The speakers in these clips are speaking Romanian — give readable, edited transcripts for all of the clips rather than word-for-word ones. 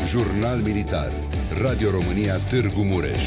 Jurnal Militar. Radio România Târgu Mureș.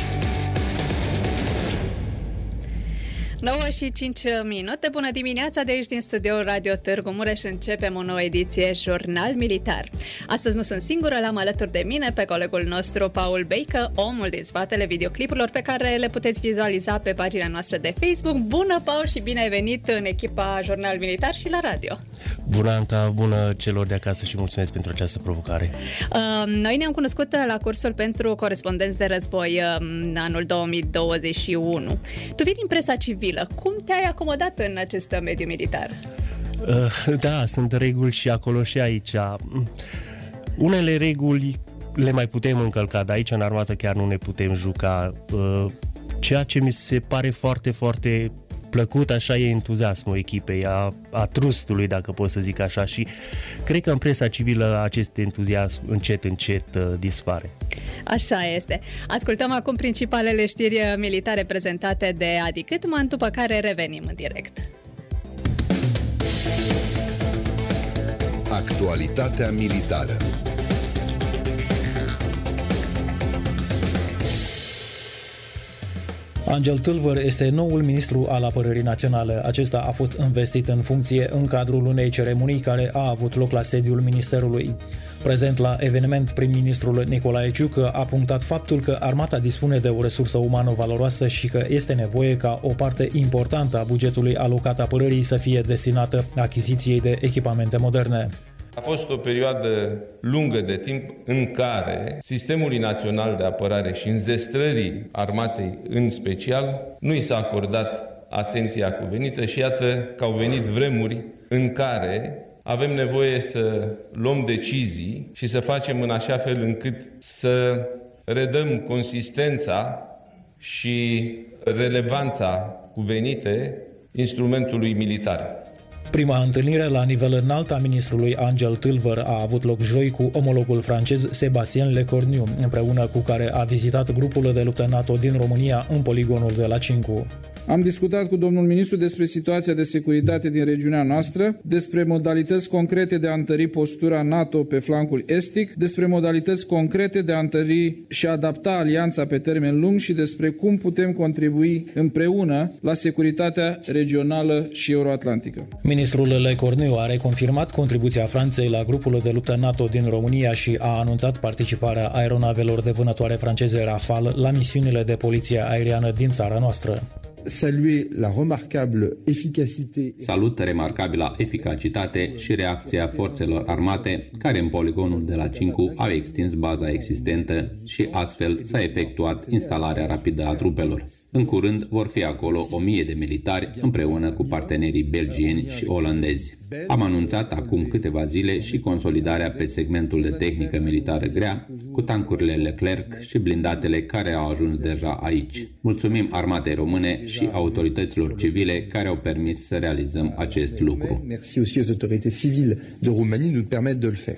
9 și 5 minute. Bună dimineața de aici din studioul Radio Târgu Mureș. Începem o nouă ediție Jurnal Militar. Astăzi nu sunt singură, l-am alături de mine pe colegul nostru Paul Beică, omul din spatele videoclipurilor pe care le puteți vizualiza pe pagina noastră de Facebook. Bună, Paul, și bine ai venit în echipa Jurnal Militar și la radio. Bună, Anca, bună celor de acasă și mulțumesc pentru această provocare. Noi ne-am cunoscut la cursul pentru corespondenți de război în anul 2021. Tu vii din presa civilă. Cum te-ai acomodat în acest mediu militar? Da, sunt reguli și acolo și aici. Unele reguli le mai putem încălca, dar aici în armată chiar nu ne putem juca. Ceea ce mi se pare foarte, foarte plăcut așa e entuziasmul echipei, a trustului, dacă pot să zic așa, și cred că în presa civilă acest entuziasm încet dispare. Așa este. Ascultăm acum principalele știri militare prezentate de Adi Câtman, după care revenim în direct. Actualitatea militară. Angel Tâlvăr este noul ministru al Apărării Naționale. Acesta a fost investit în funcție în cadrul unei ceremonii care a avut loc la sediul Ministerului. Prezent la eveniment, prim-ministrul Nicolae Ciucă a punctat faptul că armata dispune de o resursă umană valoroasă și că este nevoie ca o parte importantă a bugetului alocat apărării să fie destinată achiziției de echipamente moderne. A fost o perioadă lungă de timp în care Sistemului Național de Apărare și înzestrării armatei în special nu i s-a acordat atenția cuvenită și iată că au venit vremuri în care avem nevoie să luăm decizii și să facem în așa fel încât să redăm consistența și relevanța cuvenite instrumentului militar. Prima întâlnire la nivel înalt a ministrului Angel Tâlvăr a avut loc joi cu omologul francez Sébastien Lecornu, împreună cu care a vizitat grupul de luptă NATO din România în poligonul de la Cincu. Am discutat cu domnul ministru despre situația de securitate din regiunea noastră, despre modalități concrete de a întări postura NATO pe flancul estic, despre modalități concrete de a întări și adapta alianța pe termen lung și despre cum putem contribui împreună la securitatea regională și euroatlantică. Ministrul Lecornu a reconfirmat contribuția Franței la grupul de luptă NATO din România și a anunțat participarea aeronavelor de vânătoare franceze Rafale la misiunile de poliție aeriană din țara noastră. Salut remarcabila eficacitate și reacția forțelor armate care în poligonul de la Cincu au extins baza existentă și astfel s-a efectuat instalarea rapidă a trupelor. În curând vor fi acolo 1000 de militari împreună cu partenerii belgieni și olandezi. Am anunțat acum câteva zile și consolidarea pe segmentul de tehnică militară grea cu tancurile Leclerc și blindatele care au ajuns deja aici. Mulțumim armatei române și autorităților civile care au permis să realizăm acest lucru. Merci aussi aux autorités civiles de Roumanie de nous permettre de le faire.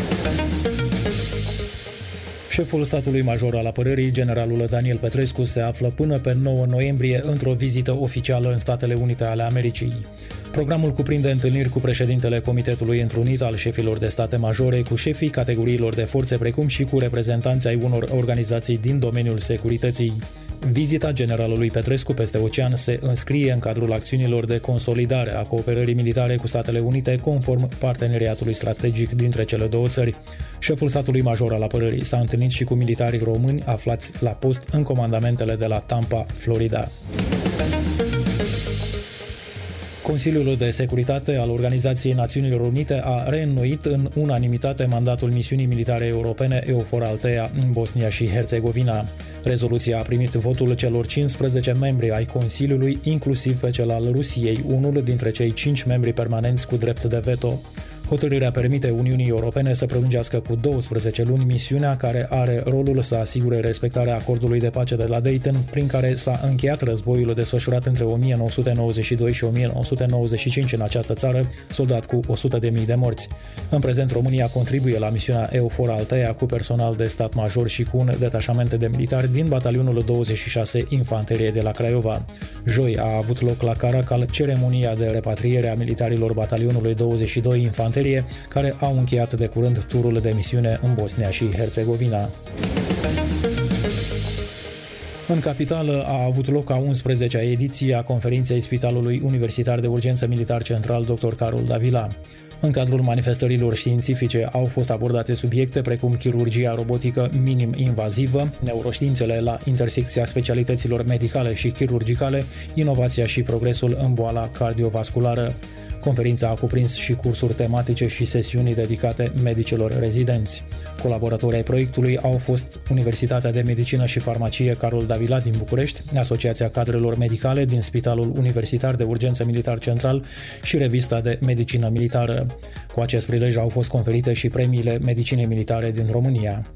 Șeful statului major al apărării, generalul Daniel Petrescu, se află până pe 9 noiembrie într-o vizită oficială în Statele Unite ale Americii. Programul cuprinde întâlniri cu președintele Comitetului Întrunit al șefilor de state majore, cu șefii categoriilor de forțe, precum și cu reprezentanții ai unor organizații din domeniul securității. Vizita generalului Petrescu peste ocean se înscrie în cadrul acțiunilor de consolidare a cooperării militare cu Statele Unite, conform parteneriatului strategic dintre cele două țări. Șeful statului major al apărării s-a întâlnit și cu militarii români aflați la post în comandamentele de la Tampa, Florida. Consiliul de Securitate al Organizației Națiunilor Unite a reînnoit în unanimitate mandatul misiunii militare europene EUFOR Althea în Bosnia și Herțegovina. Rezoluția a primit votul celor 15 membri ai Consiliului, inclusiv pe cel al Rusiei, unul dintre cei 5 membri permanenți cu drept de veto. Hotărârea permite Uniunii Europene să prelungească cu 12 luni misiunea care are rolul să asigure respectarea acordului de pace de la Dayton, prin care s-a încheiat războiul desfășurat între 1992 și 1995 în această țară, soldat cu 100.000 de morți. În prezent, România contribuie la misiunea EUFOR Althea cu personal de stat major și cu un detașament de militari din batalionul 26 Infanterie de la Craiova. Joi a avut loc la Caracal ceremonia de repatriere a militarilor batalionului 22 Infanterie infanterie, care au încheiat de curând turul de misiune în Bosnia și Herțegovina. În capitală a avut loc a 11-a ediție a conferinței Spitalului Universitar de Urgență Militar Central Dr. Carol Davila. În cadrul manifestărilor științifice au fost abordate subiecte precum chirurgia robotică minim-invazivă, neuroștiințele la intersecția specialităților medicale și chirurgicale, inovația și progresul în boala cardiovasculară. Conferința a cuprins și cursuri tematice și sesiuni dedicate medicilor rezidenți. Colaboratori ai proiectului au fost Universitatea de Medicină și Farmacie Carol Davila din București, Asociația Cadrelor Medicale din Spitalul Universitar de Urgență Militar Central și Revista de Medicină Militară. Cu acest prilej au fost conferite și premiile medicinei militare din România.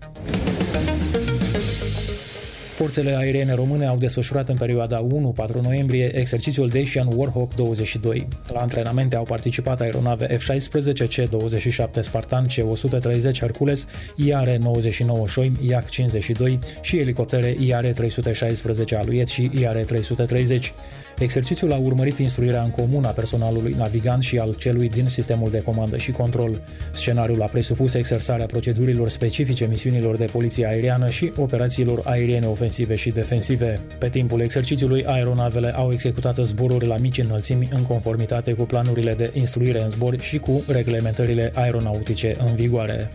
Forțele aeriene române au desfășurat în perioada 1-4 noiembrie exercițiul Dacian Warhawk 22. La antrenamente au participat aeronave F-16, C-27 Spartan, C-130 Hercules, IR-99 Șoim, Yak-52 și elicoptere IR-316 Aluet și IR-330. Exercițiul a urmărit instruirea în comun a personalului navigant și al celui din sistemul de comandă și control. Scenariul a presupus exersarea procedurilor specifice misiunilor de poliție aeriană și operațiilor aeriene ofensive și defensive. Pe timpul exercițiului, aeronavele au executat zboruri la mici înălțimi în conformitate cu planurile de instruire în zbor și cu reglementările aeronautice în vigoare.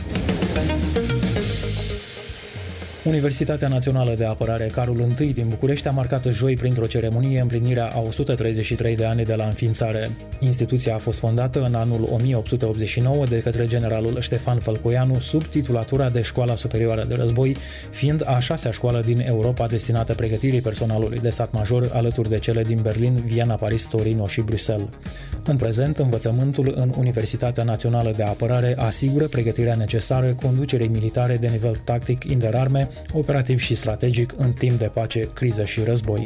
Universitatea Națională de Apărare Carol I din București a marcat joi printr-o ceremonie împlinirea a 133 de ani de la înființare. Instituția a fost fondată în anul 1889 de către generalul Ștefan Fălcoianu sub titulatura de Școala Superioară de Război, fiind a 6-a școală din Europa destinată pregătirii personalului de stat major alături de cele din Berlin, Viena, Paris, Torino și Bruxelles. În prezent, învățământul în Universitatea Națională de Apărare asigură pregătirea necesară conducerii militare de nivel tactic interarme, operativ și strategic în timp de pace, criză și război.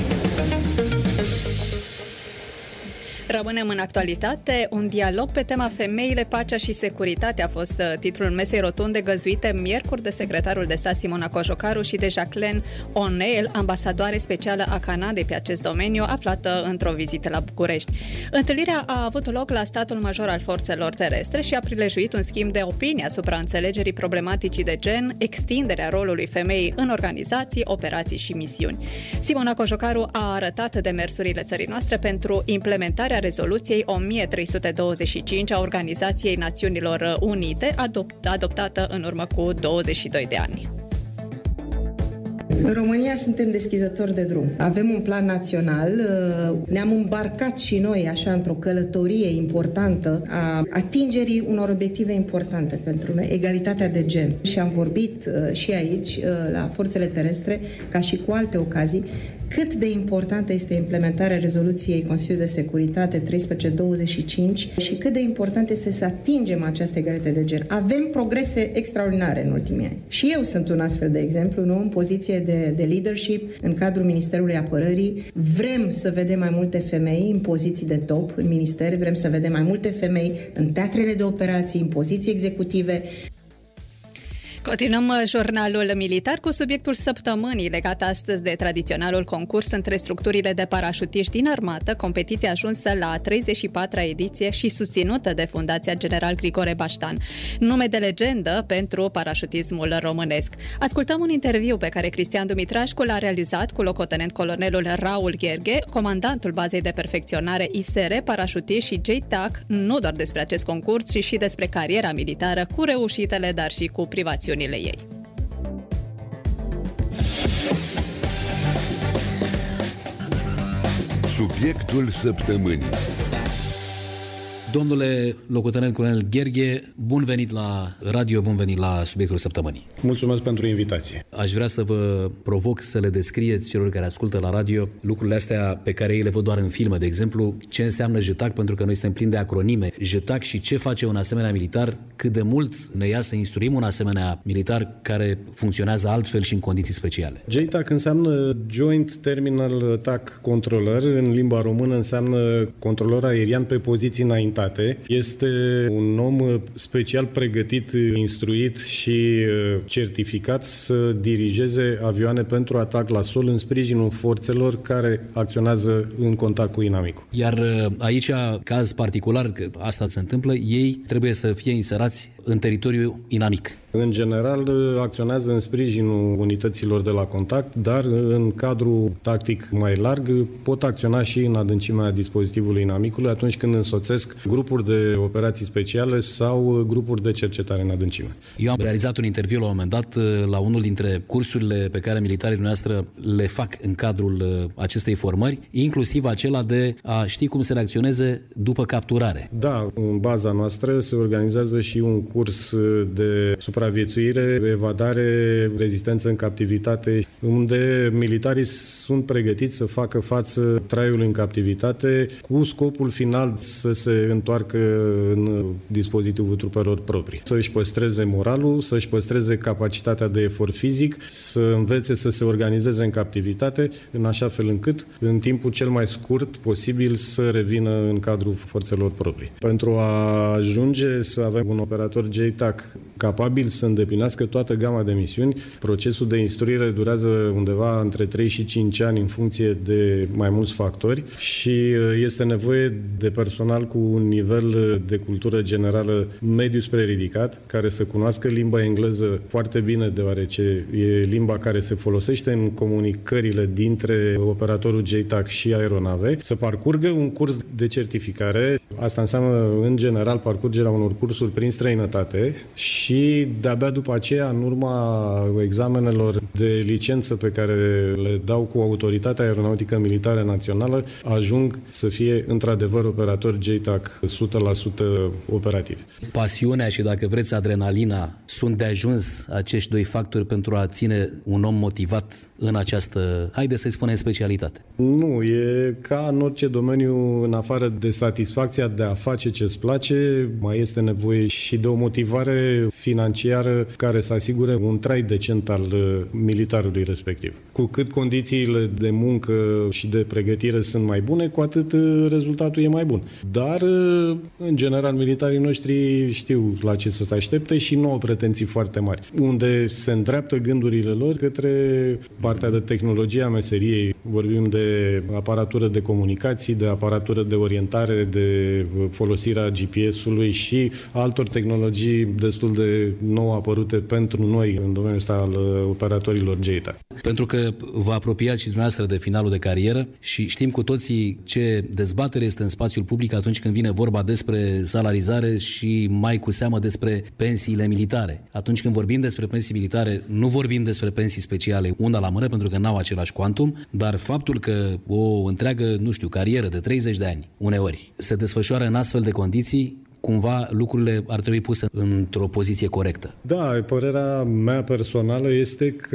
Rămânem în actualitate. Un dialog pe tema femeile, pacea și securitatea a fost titlul mesei rotunde găzuite miercuri de secretarul de stat Simona Cojocaru și de Jacqueline O'Neill, ambasadoare specială a Canadei pe acest domeniu, aflată într-o vizită la București. Întâlnirea a avut loc la statul major al forțelor terestre și a prilejuit un schimb de opinie asupra înțelegerii problematicii de gen, extinderea rolului femeii în organizații, operații și misiuni. Simona Cojocaru a arătat demersurile țării noastre pentru implementarea rezoluției 1325 a Organizației Națiunilor Unite, adoptată în urmă cu 22 de ani. În România suntem deschizători de drum. Avem un plan național, ne-am îmbarcat și noi așa într-o călătorie importantă a atingerii unor obiective importante pentru noi, egalitatea de gen. Și am vorbit și aici, la forțele terestre, ca și cu alte ocazii, cât de importantă este implementarea rezoluției Consiliului de Securitate 1325 și cât de important este să atingem această egalitate de gen. Avem progrese extraordinare în ultimii ani. Și eu sunt un astfel de exemplu, nu? În poziție de leadership în cadrul Ministerului Apărării. Vrem să vedem mai multe femei în poziții de top în minister, vrem să vedem mai multe femei în teatrele de operații, în poziții executive. Continuăm jurnalul militar cu subiectul săptămânii legat astăzi de tradiționalul concurs între structurile de parașutiști din armată, competiția ajunsă la 34-a ediție și susținută de Fundația General Grigore Baștan. Nume de legendă pentru parașutismul românesc. Ascultăm un interviu pe care Cristian Dumitrașcu l-a realizat cu locotenent colonelul Raul Gherghe, comandantul bazei de perfecționare ISR, parașutiști și JTAC, nu doar despre acest concurs, ci și despre cariera militară, cu reușitele, dar și cu privațiunile ei. Subiectul săptămânii. Domnule locotenent colonel Gherghe, bun venit la radio, bun venit la subiectul săptămânii. Mulțumesc pentru invitație. Aș vrea să vă provoc să le descrieți celor care ascultă la radio lucrurile astea pe care ei le văd doar în filme, de exemplu, ce înseamnă JTAC, pentru că noi suntem plini de acronime. JTAC și ce face un asemenea militar, cât de mult ne ia să instruim un asemenea militar care funcționează altfel și în condiții speciale. JTAC înseamnă Joint Terminal Attack Controller, în limba română înseamnă controlor aerian pe poziții înaintate sănătate. Este un om special pregătit, instruit și certificat să dirigeze avioane pentru atac la sol în sprijinul forțelor care acționează în contact cu inamicul. Iar aici, caz particular, că asta se întâmplă, ei trebuie să fie inserați în teritoriul inamic. În general, acționează în sprijinul unităților de la contact, dar în cadrul tactic mai larg pot acționa și în adâncimea dispozitivului inamicului atunci când însoțesc grupuri de operații speciale sau grupuri de cercetare în adâncime. Eu am realizat un interviu la un moment dat la unul dintre cursurile pe care militarii noastre le fac în cadrul acestei formări, inclusiv acela de a ști cum să reacționeze după capturare. Da, în baza noastră se organizează și un curs de supraviețuire, evadare, rezistență în captivitate, unde militarii sunt pregătiți să facă față traiului în captivitate cu scopul final să se întoarcă în dispozitivul trupelor proprii. Să-și păstreze moralul, să-și păstreze capacitatea de efort fizic, să învețe să se organizeze în captivitate, în așa fel încât, în timpul cel mai scurt posibil, să revină în cadrul forțelor proprii. Pentru a ajunge să avem un operator JTAC capabil să îndeplinească toată gama de misiuni, procesul de instruire durează undeva între 3 și 5 ani în funcție de mai mulți factori și este nevoie de personal cu un nivel de cultură generală mediu spre ridicat, care să cunoască limba engleză foarte bine, deoarece e limba care se folosește în comunicările dintre operatorul JTAC și aeronave, să parcurgă un curs de certificare. Asta înseamnă, în general, parcurgerea unor cursuri prin străinătate și de-abia după aceea, în urma examenelor de licență pe care le dau cu Autoritatea Aeronautică Militară Națională, ajung să fie într-adevăr operator JTAC 100% operativ. Pasiunea și, dacă vreți, adrenalina sunt de ajuns acești doi factori pentru a ține un om motivat în această, haideți să-i spunem, specialitate? Nu, e ca în orice domeniu, în afară de satisfacția de a face ce-ți place, mai este nevoie și de o motivare financiară care să asigure un trai decent al militarului respectiv. Cu cât condițiile de muncă și de pregătire sunt mai bune, cu atât rezultatul e mai bun. Dar, în general, militarii noștri știu la ce să se aștepte și nu au pretenții foarte mari. Unde se îndreaptă gândurile lor către partea de tehnologie a meseriei. Vorbim de aparatură de comunicații, de aparatură de orientare, de folosirea GPS-ului și altor tehnologii destul de nou apărute pentru noi în domeniul ăsta al operatorilor JTAC. Pentru că vă apropiați și dumneavoastră de finalul de carieră și știm cu toții ce dezbatere este în spațiul public atunci când vine vorba despre salarizare și mai cu seamă despre pensiile militare. Atunci când vorbim despre pensii militare, nu vorbim despre pensii speciale una la mână, pentru că n-au același cuantum, dar faptul că o întreagă, carieră de 30 de ani, uneori, se desfășoară în astfel de condiții, cumva lucrurile ar trebui puse într-o poziție corectă. Da, părerea mea personală este că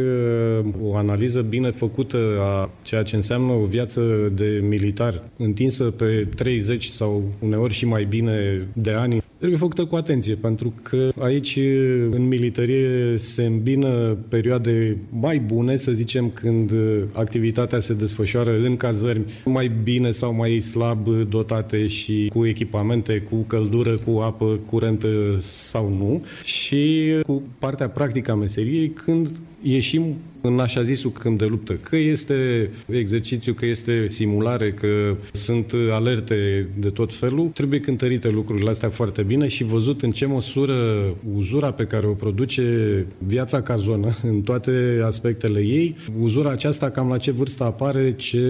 o analiză bine făcută a ceea ce înseamnă o viață de militar întinsă pe 30 sau uneori și mai bine de ani trebuie făcută cu atenție, pentru că aici în militarie se îmbină perioade mai bune, să zicem, când activitatea se desfășoară în cazărmi mai bine sau mai slab dotate și cu echipamente, cu căldură, cu apă curentă sau nu, și cu partea practică a meseriei când ieșim în așa zisul câmp de luptă. Că este exercițiu, că este simulare, că sunt alerte de tot felul, trebuie cântărite lucrurile astea foarte bine și văzut în ce măsură uzura pe care o produce viața ca zonă, în toate aspectele ei, uzura aceasta cam la ce vârstă apare, ce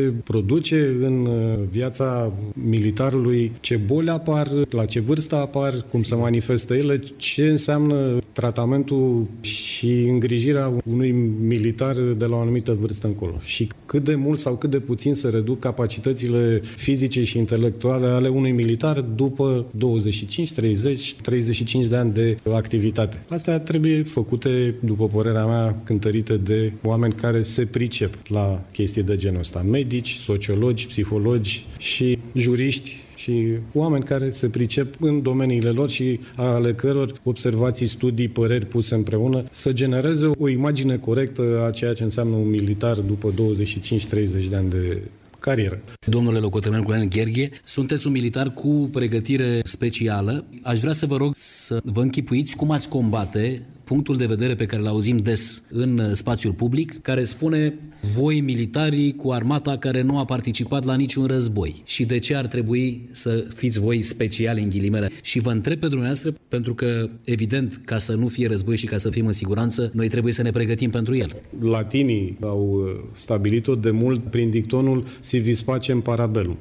produce în viața militarului, ce boli apar, la ce vârstă apar, cum se manifestă ele, ce înseamnă tratamentul și îngrijirea unui militar de la o anumită vârstă încolo și cât de mult sau cât de puțin se reduc capacitățile fizice și intelectuale ale unui militar după 25, 30, 35 de ani de activitate. Astea trebuie făcute, după părerea mea, cântărite de oameni care se pricep la chestii de genul ăsta. Medici, sociologi, psihologi și juriști și oameni care se pricep în domeniile lor și ale căror observații, studii, păreri puse împreună să genereze o imagine corectă a ceea ce înseamnă un militar după 25-30 de ani de carieră. Domnule locotenent Culean Gherghe, sunteți un militar cu pregătire specială. Aș vrea să vă rog să vă închipuiți cum ați combate punctul de vedere pe care îl auzim des în spațiul public, care spune: voi militarii cu armata care nu a participat la niciun război. Și de ce ar trebui să fiți voi speciali, în ghilimele? Și vă întreb pe dumneavoastră, pentru că, evident, ca să nu fie război și ca să fim în siguranță, noi trebuie să ne pregătim pentru el. Latinii au stabilit-o de mult prin dictonul si vis pacem parabellum.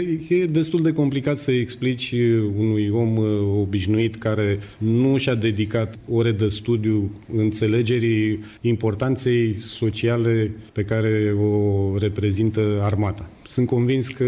E destul de complicat să explici unui om obișnuit care nu și-a dedicat ore de studiu înțelegerii importanței sociale pe care o reprezintă armata. Sunt convins că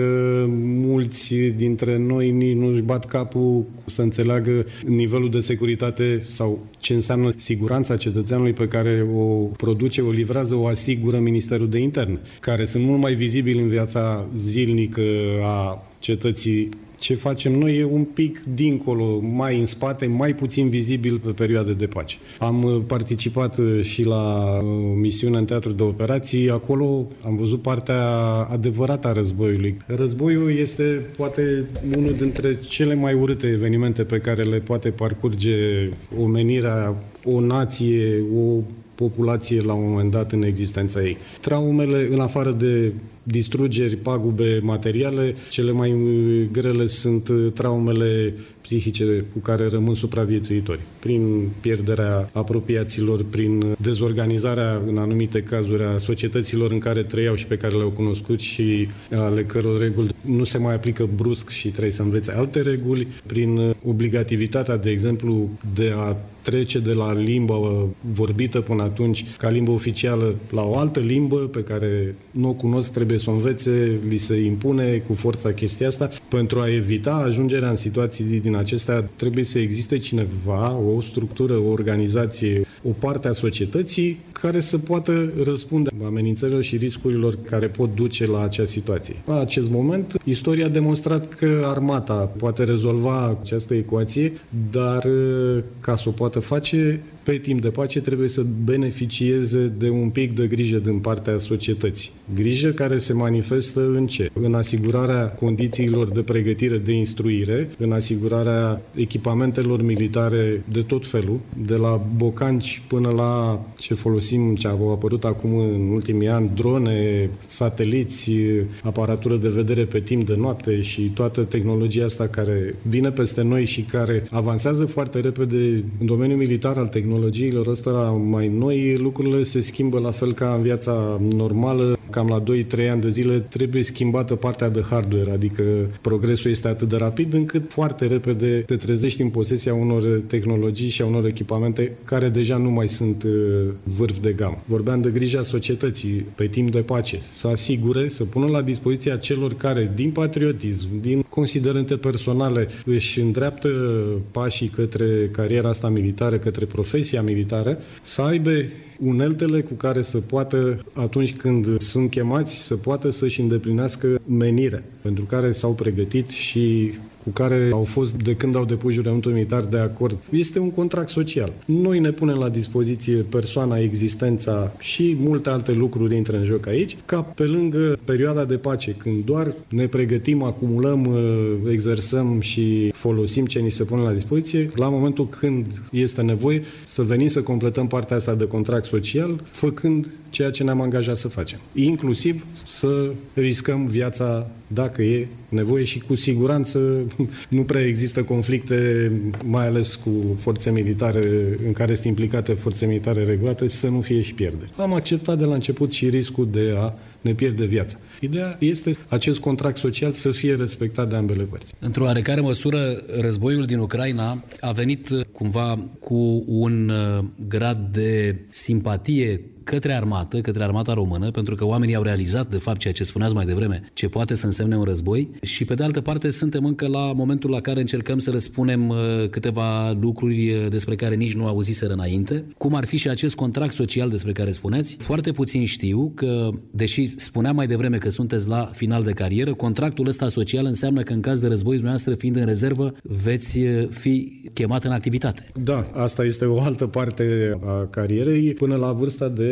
mulți dintre noi nici nu își bat capul să înțeleagă nivelul de securitate sau ce înseamnă siguranța cetățeanului pe care o produce, o livrează, o asigură Ministerul de Interne, care sunt mult mai vizibili în viața zilnică a cetății. Ce facem noi e un pic dincolo, mai în spate, mai puțin vizibil pe perioade de pace. Am participat și la o misiune în teatru de operații. Acolo am văzut partea adevărată a războiului. Războiul este poate unul dintre cele mai urâte evenimente pe care le poate parcurge omenirea, o nație, o populație la un moment dat în existența ei. Traumele, în afară de distrugeri, pagube materiale, cele mai grele sunt traumele psihice cu care rămân supraviețuitori. Prin pierderea apropiaților, prin dezorganizarea, în anumite cazuri, a societăților în care trăiau și pe care le-au cunoscut și ale căror reguli nu se mai aplică brusc și trebuie să învețe alte reguli, prin obligativitatea, de exemplu, de a trece de la limba vorbită până atunci ca limbă oficială la o altă limbă pe care nu o cunosc, trebuie să o învețe, li se impune cu forța chestia asta. Pentru a evita ajungerea în situații din acestea, trebuie să existe cineva, o structură, o organizație, o parte a societății care să poată răspunde amenințărilor și riscurilor care pot duce la acea situație. La acest moment, istoria a demonstrat că armata poate rezolva această ecuație, dar ca să o poată face, pe timp de pace trebuie să beneficieze de un pic de grijă din partea societății. Grijă care se manifestă în ce? În asigurarea condițiilor de pregătire, de instruire, în asigurarea echipamentelor militare de tot felul, de la bocanci până la ce folosim, ce au apărut acum în ultimii ani, drone, sateliți, aparatură de vedere pe timp de noapte și toată tehnologia asta care vine peste noi și care avansează foarte repede în domeniul militar al tehnologiilor ăsta mai noi, lucrurile se schimbă la fel ca în viața normală. Cam la 2-3 ani de zile trebuie schimbată partea de hardware, adică progresul este atât de rapid încât foarte repede te trezești în posesia unor tehnologii și a unor echipamente care deja nu mai sunt vârf de gamă. Vorbeam de grija societății pe timp de pace, să asigure, să pună la dispoziția celor care, din patriotism, din considerente personale, își îndreaptă pașii către cariera asta militară, către profesia militară, să aibă uneltele cu care să poată, atunci când sunt chemați, să poată să-și îndeplinească menirea pentru care s-au pregătit și cu care au fost, de când au depus jurământul militar, de acord. Este un contract social. Noi ne punem la dispoziție persoana, existența și multe alte lucruri intră în joc aici, ca pe lângă perioada de pace, când doar ne pregătim, acumulăm, exersăm și folosim ce ni se pune la dispoziție, la momentul când este nevoie să venim să completăm partea asta de contract social, făcând ceea ce ne-am angajat să facem. Inclusiv să riscăm viața dacă e nevoie și cu siguranță nu prea există conflicte, mai ales cu forțe militare în care sunt implicate forțe militare regulate, să nu fie și pierderi. Am acceptat de la început și riscul de a ne pierde viața. Ideea este acest contract social să fie respectat de ambele părți. Într-o oarecare măsură, războiul din Ucraina a venit cumva cu un grad de simpatie către armata română, pentru că oamenii au realizat, de fapt, ceea ce spuneați mai devreme, ce poate să însemne un război și, pe de altă parte, suntem încă la momentul la care încercăm să răspunem câteva lucruri despre care nici nu auziseră înainte, cum ar fi și acest contract social despre care spuneați. Foarte puțin știu că, deși spuneam mai devreme că sunteți la final de carieră, contractul ăsta social înseamnă că în caz de război, dumneavoastră fiind în rezervă, veți fi chemat în activitate. Da, asta este o altă parte a carierei, până la vârsta de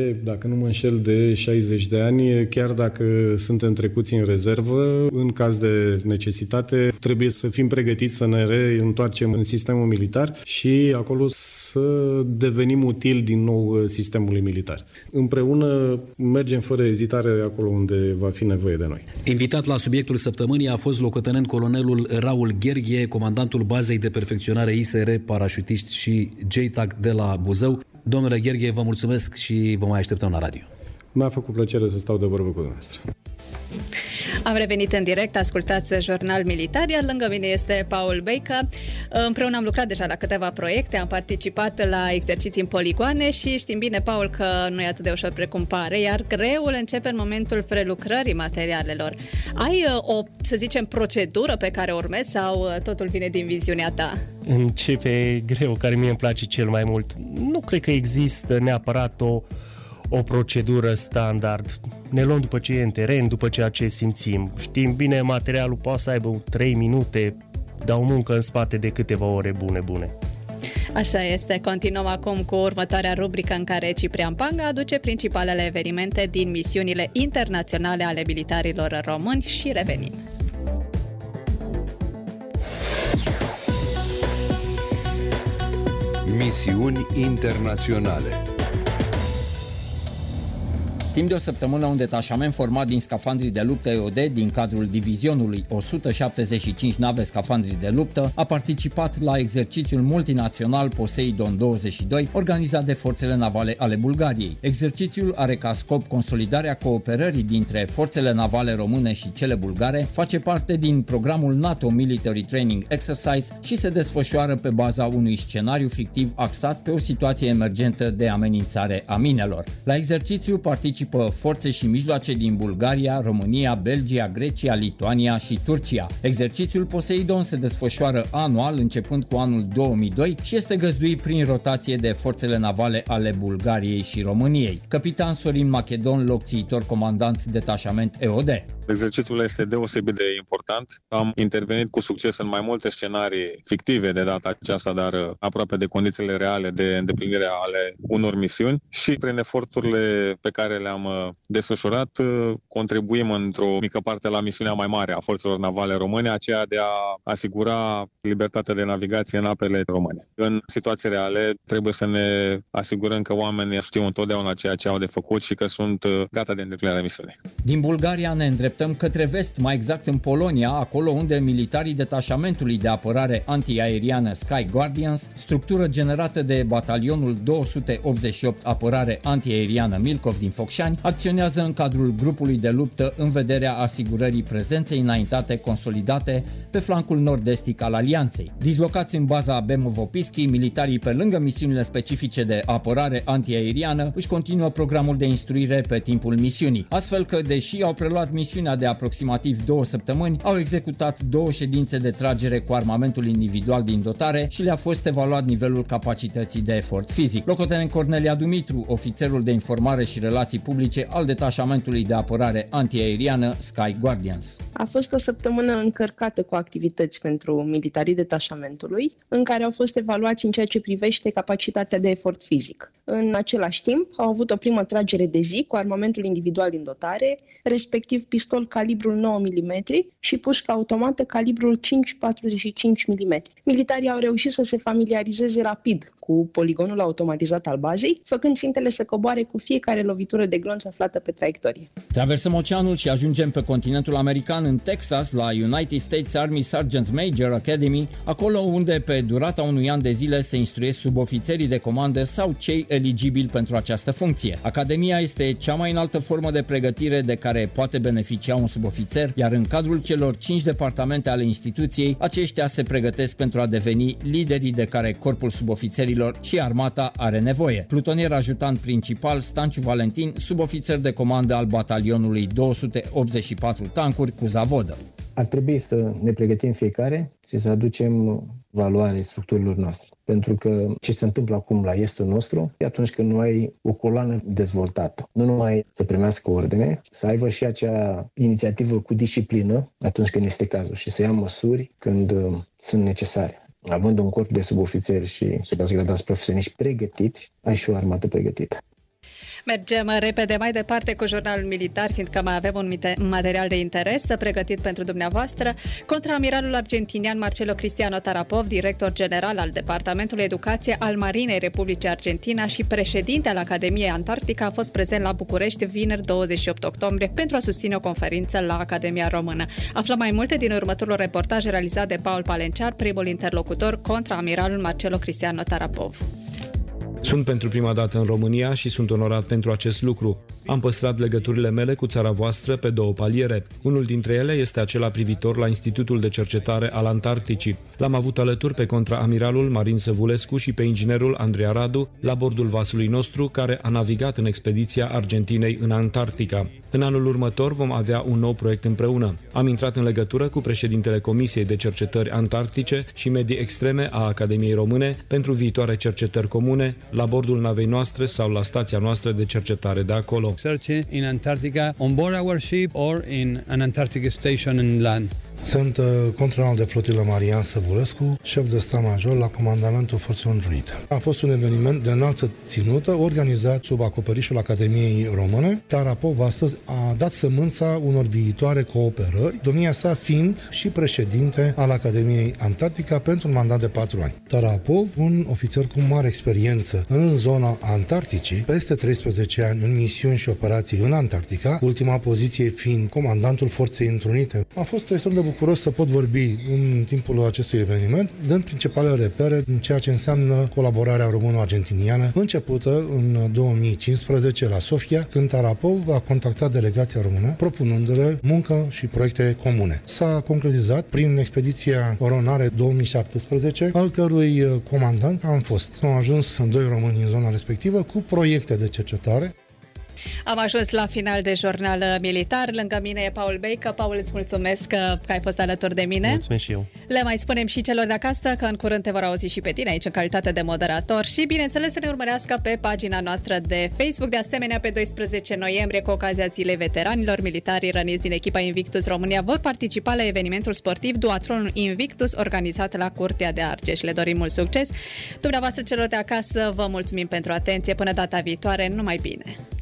dacă nu mă înșel, de 60 de ani, chiar dacă suntem trecuți în rezervă, în caz de necesitate, trebuie să fim pregătiți să ne reîntoarcem în sistemul militar și acolo să devenim utili din nou sistemului militar. Împreună mergem fără ezitare acolo unde va fi nevoie de noi. Invitat la subiectul săptămânii a fost locotenent colonelul Raul Gherghe, comandantul bazei de perfecționare ISR, parașutiști și JTAC de la Buzău. Domnule Gherghe, vă mulțumesc și vă mai așteptăm la radio. Mi-a făcut plăcere să stau de vorbă cu dumneavoastră. Am revenit în direct, ascultați Jurnal Militar, iar lângă mine este Paul Beica. Împreună am lucrat deja la câteva proiecte, am participat la exerciții în poligoane și știm bine, Paul, că nu e atât de ușor precum pare, iar greul începe în momentul prelucrării materialelor. Ai o, să zicem, procedură pe care o urmezi sau totul vine din viziunea ta? Începe greu, care mie îmi place cel mai mult. Nu cred că există neapărat o procedură standard. Ne luăm după ce e în teren, după ceea ce simțim. Știm bine, materialul poate să aibă 3 minute, dar o muncă în spate de câteva ore bune. Așa este. Continuăm acum cu următoarea rubrică în care Ciprian Panga aduce principalele evenimente din misiunile internaționale ale militarilor români și revenim. Misiuni internaționale. Timp de o săptămână, un detașament format din scafandrii de luptă EOD din cadrul divizionului 175 nave scafandrii de luptă a participat la exercițiul multinațional Poseidon 22 organizat de forțele navale ale Bulgariei. Exercițiul are ca scop consolidarea cooperării dintre forțele navale române și cele bulgare, face parte din programul NATO Military Training Exercise și se desfășoară pe baza unui scenariu fictiv axat pe o situație emergentă de amenințare a minelor. La exercițiu participă forțe și mijloace din Bulgaria, România, Belgia, Grecia, Lituania și Turcia. Exercițiul Poseidon se desfășoară anual începând cu anul 2002 și este găzduit prin rotație de forțele navale ale Bulgariei și României. Capitan Sorin Macedon, locțiitor comandant detașament EOD. Exercițiul este deosebit de important. Am intervenit cu succes în mai multe scenarii fictive de data aceasta, dar aproape de condițiile reale de îndeplinire ale unor misiuni și prin eforturile pe care le-am desfășurat contribuim într-o mică parte la misiunea mai mare a forțelor navale române, aceea de a asigura libertatea de navigație în apele române. În situații reale trebuie să ne asigurăm că oamenii știu întotdeauna ceea ce au de făcut și că sunt gata de îndeplinirea misiunii. Din Bulgaria ne îndreptăm către vest, mai exact în Polonia, acolo unde militarii detașamentului de apărare antiaeriană Sky Guardians, structură generată de batalionul 288 apărare antiaeriană Milkov din Focșani, acționează în cadrul grupului de luptă în vederea asigurării prezenței înaintate consolidate pe flancul nord-estic al alianței. Dislocați în baza Bemovo-Pischi, militarii, pe lângă misiunile specifice de apărare antiaeriană, își continuă programul de instruire pe timpul misiunii, astfel că, deși au preluat misiunea de aproximativ 2 săptămâni, au executat 2 ședințe de tragere cu armamentul individual din dotare și le-a fost evaluat nivelul capacității de efort fizic. Locotenent Cornelia Dumitru, ofițerul de informare și relații publice al detașamentului de apărare antiaeriană Sky Guardians. A fost o săptămână încărcată cu activități pentru militarii detașamentului, în care au fost evaluați în ceea ce privește capacitatea de efort fizic. În același timp, au avut o primă tragere de zi cu armamentul individual din dotare, respectiv pistol calibrul 9 mm și pușcă automată calibrul 5,45 mm. Militarii au reușit să se familiarizeze rapid cu poligonul automatizat al bazei, făcând țintele să coboare cu fiecare lovitură de glonț aflată pe traiectorie. Traversăm oceanul și ajungem pe continentul american, în Texas, la United States Army Sergeants Major Academy, acolo unde pe durata unui an de zile se instruiesc subofițerii de comandă sau cei eligibili pentru această funcție. Academia este cea mai înaltă formă de pregătire de care poate beneficia un subofițer, iar în cadrul celor 5 departamente ale instituției, aceștia se pregătesc pentru a deveni liderii de care corpul subofițerilor și armata are nevoie. Plutonier ajutant principal Stanciu Valentin, subofițer de comandă al batalionului 284 tancuri cu Zavodă. Ar trebui să ne pregătim fiecare și să aducem valoare structurilor noastre. Pentru că ce se întâmplă acum la estul nostru e atunci când nu ai o coloană dezvoltată. Nu numai să primească ordine, să aibă și acea inițiativă cu disciplină atunci când este cazul și să ia măsuri când sunt necesare. Având un corp de subofițeri și subofițeri profesioniști pregătiți, ai și o armată pregătită. Mergem repede mai departe cu jurnalul militar, fiindcă mai avem un material de interes pregătit pentru dumneavoastră. Contraamiralul argentinian Marcelo Cristiano Tarapov, director general al Departamentului Educație al Marinei Republicii Argentina și președinte al Academiei Antarctica, a fost prezent la București vineri 28 octombrie pentru a susține o conferință la Academia Română. Aflăm mai multe din următorul reportaj realizat de Paul Palenciar, primul interlocutor contraamiralul Marcelo Cristiano Tarapov. Sunt pentru prima dată în România și sunt onorat pentru acest lucru. Am păstrat legăturile mele cu țara voastră pe două paliere. Unul dintre ele este acela privitor la Institutul de Cercetare al Antarcticii. L-am avut alături pe contraamiralul Marin Săvulescu și pe inginerul Andreea Radu la bordul vasului nostru, care a navigat în expediția Argentinei în Antarctica. În anul următor vom avea un nou proiect împreună. Am intrat în legătură cu președintele Comisiei de Cercetări Antarctice și Medii Extreme a Academiei Române pentru viitoare cercetări comune la bordul navei noastre sau la stația noastră de cercetare de acolo. Searching in Antarctica on board our ship or in an Antarctic station in land. Sunt contramal de flotilă Marian Săvulescu, șef de stat major la Comandamentul Forțelor Unite. A fost un eveniment de înaltă ținută organizat sub acoperișul Academiei Române. Tarapov astăzi a dat sămânța unor viitoare cooperări, domnia sa fiind și președinte al Academiei Antarctica pentru un mandat de 4 ani. Tarapov, un ofițer cu mare experiență în zona Antarcticii, peste 13 ani în misiuni și operații în Antarctica, ultima poziție fiind comandantul Forței Întrunite. A fost extrem de bucuros să pot vorbi în timpul acestui eveniment, dând principalele repere în ceea ce înseamnă colaborarea româno-argentiniană, începută în 2015 la Sofia, când Tarapov a contactat delegația română, propunându-le muncă și proiecte comune. S-a concretizat prin expediția Coronare 2017, al cărui comandant am fost. Am ajuns 2 români în zona respectivă cu proiecte de cercetare. Am ajuns la final de jurnal militar. Lângă mine e Paul Beică. Paul, îți mulțumesc că ai fost alături de mine. Mulțumesc și eu. Le mai spunem și celor de acasă că în curând te vor auzi și pe tine aici în calitate de moderator și, bineînțeles, să ne urmărească pe pagina noastră de Facebook. De asemenea, pe 12 noiembrie, cu ocazia Zilei Veteranilor, militarii răniți din echipa Invictus România vor participa la evenimentul sportiv Duathlon Invictus, organizat la Curtea de Argeș. Le dorim mult succes. Dumneavoastră, celor de acasă, vă mulțumim pentru atenție. Până data viitoare, numai bine!